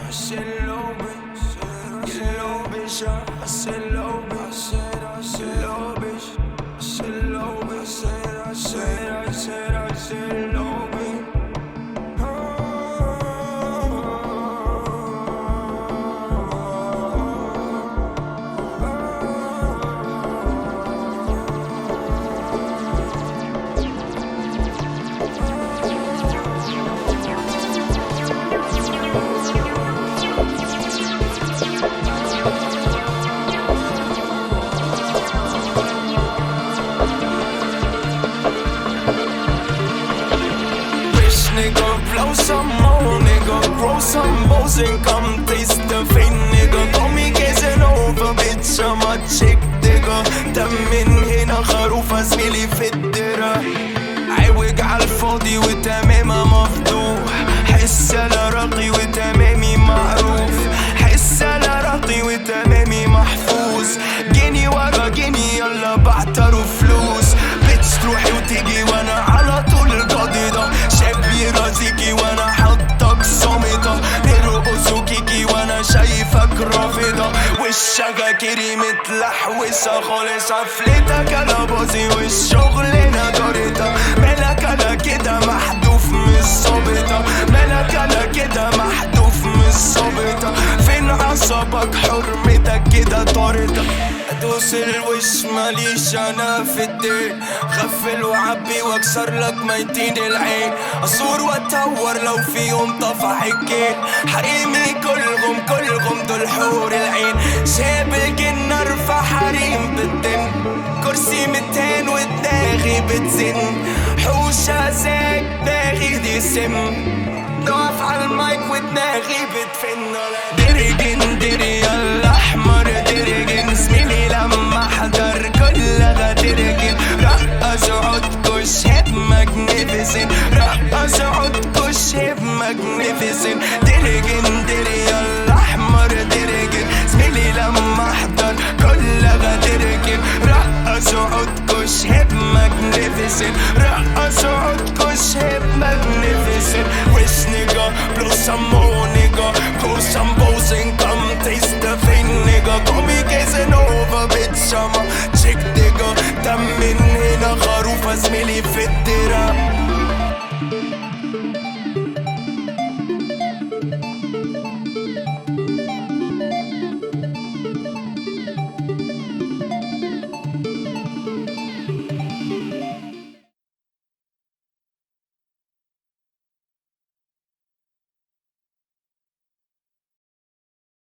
I said low bitch, get low bitch, I said low bitch, I said low bitch, I said low bitch, I said low bitch. Nigga, blow some more, nigga, grow some balls and come taste the fame, nigga. Call me Casanova, bitch, I'm a chick, nigga. دم من هنا خروفة زميلي في الدرة، عوج عالفاضي وتمامها مفضوح. حس انا راقي وتمامي معروف، حس انا راقي وتمامي محفوظ. جيني ورا جيني يلا بعتروا فلوس، بيتش تروحي وتيجي وانا على طول قاضية. شاب يرازيكي وانا حطك صامتة، نرقص وكيكي وانا شايفك رافضة. وشك كيري متلحوسة خالص، عفلتك انا باظي والشغلانة دارتها. مالك انا كده محدوف من الصابتة، مالك انا كده محدوف من الصابتة. فين عصبك حرمتك كده طاردة. ادوس الوش ماليش انا في الدين، غفل وعبي واكسر لك ميتين العين. اصور واتهور لو في يوم طفح الكيل، حريمي كلهم دول حور العين. شاب الجنة ارفع حريم بالدن، كرسي 200 ودماغي بتزن. حوشة زاك دماغي دي سم، نقف على المايك ودماغي بتفن. درجن دري الاحمر درجن، زميلي لما احضر كلها درجن. رقص عودكو شاب ماجنيفيسن، رقص عودكو شاب ماجنيفيسن. درجن دري الاحمر درجن، زميلي لما احضر كلها درجن. رقص عودكو شاب ماجنيفيسن، رقص عودكو شاب ماجنيفيسن. Wish nigga, blow some more nigga, pull some balls and come taste the fame nigga. Call me Casanova, bitch, I'm a